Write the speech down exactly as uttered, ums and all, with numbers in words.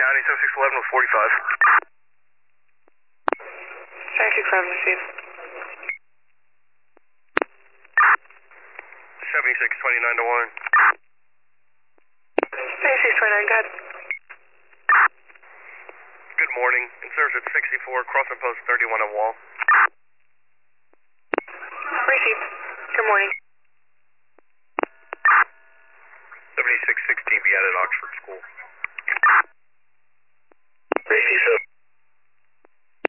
County, seventy-six eleven with forty-five. seventy-six eleven received. seventy-six twenty-nine to one. seventy-six twenty-nine, go ahead. Good morning. Insurgent sixty-four, crossing post thirty-one at Wall. Received. Good morning. seventy-six sixteen, be out at Oxford School.